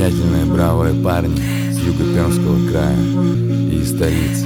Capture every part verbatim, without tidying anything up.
замечательные, бравые парни с юга Пермского края и из столицы.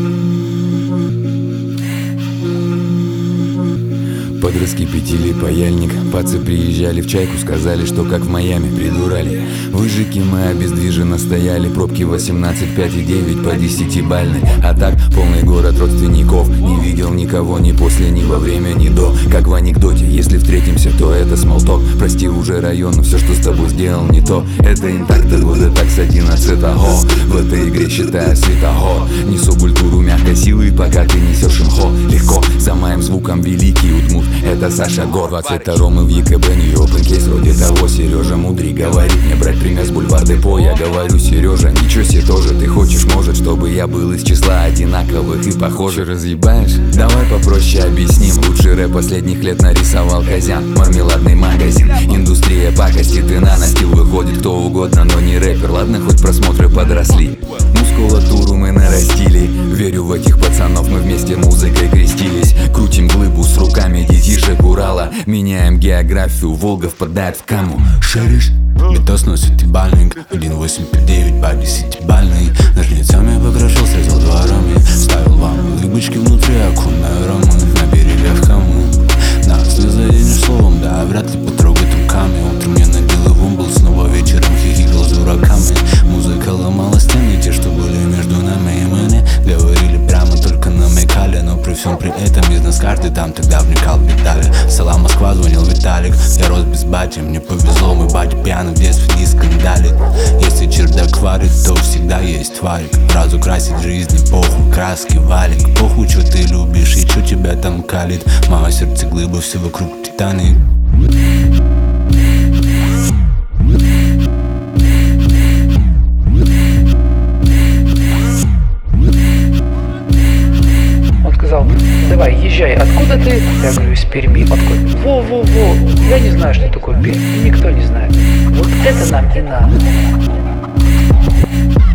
Под раскипятили паяльник, пацы приезжали в Чайку, сказали, что как в Майами, придурали. Выжиги мы обездвиженно стояли, пробки восемнадцать, пять и девять по десятибалльной. А так полный город родственников, не видел никого ни после, ни во время, ни до. Как в анекдоте, если встретимся, то это смолток. Прости уже район, но все, что с тобой сделал, не то. Это интакт от года так с одиннадцатого. В этой игре считаю светогор. Несу культуру мягкой силы, пока ты несешь имхо. Легко, за моим звуком великий удмурт. Это Саша Гор, двадцать втором и в ЕКБ, не open case, вроде того. Сережа мудрый говорит мне брать пример с бульвар Депо. Я говорю: Сережа, ничего себе тоже ты хочешь, может, чтобы я был из числа одинаковых и похожих. Разъебаешь? Давай попроще объясним. Лучший рэп последних лет нарисовал Казян. Мармеладный магазин, индустрия пакости. Ты на настил выходит кто угодно, но не рэпер. Ладно, хоть просмотры подросли, мускулатуру мы нарастили. Верю в этих пацанов, мы вместе музыкой крестились. Крутим глыбу с руками детишек Урала. Меняем географию, Волга впадает в каму. Шаришь? Битос носит и бальник, один восемь пять девять по десятибалльный. Ножницами покрашил, срезал дворами. Ставил вам улыбочки внутри, окунная рамы. Набери в кому нас не заденешь словом, да вряд ли потрогать руками. Утром я на деловом был, снова вечером хихикал с дураками. Музыка ломала стены, те, что были между нами и мы не говорили прямо, только намекали. Но при всем при этом бизнес-карты там тогда вникал в детали. Села Москва, звонил Виталик. Я рос без бати, мне повезло, мой батя пьяный в детстве не скандалит. Если чердак варит, то всегда есть варик. Разукрасить жизнь, похуй, краски, валик. Похуй, что ты любишь и что тебя там калит. Мое сердце глыба, все вокруг Титаник. Он сказал: давай, езжай, откуда ты? Я говорю: из Перми. Он такой: во-во-во, я не знаю, что такое Пермь, никто не знает. Вот это нам и надо.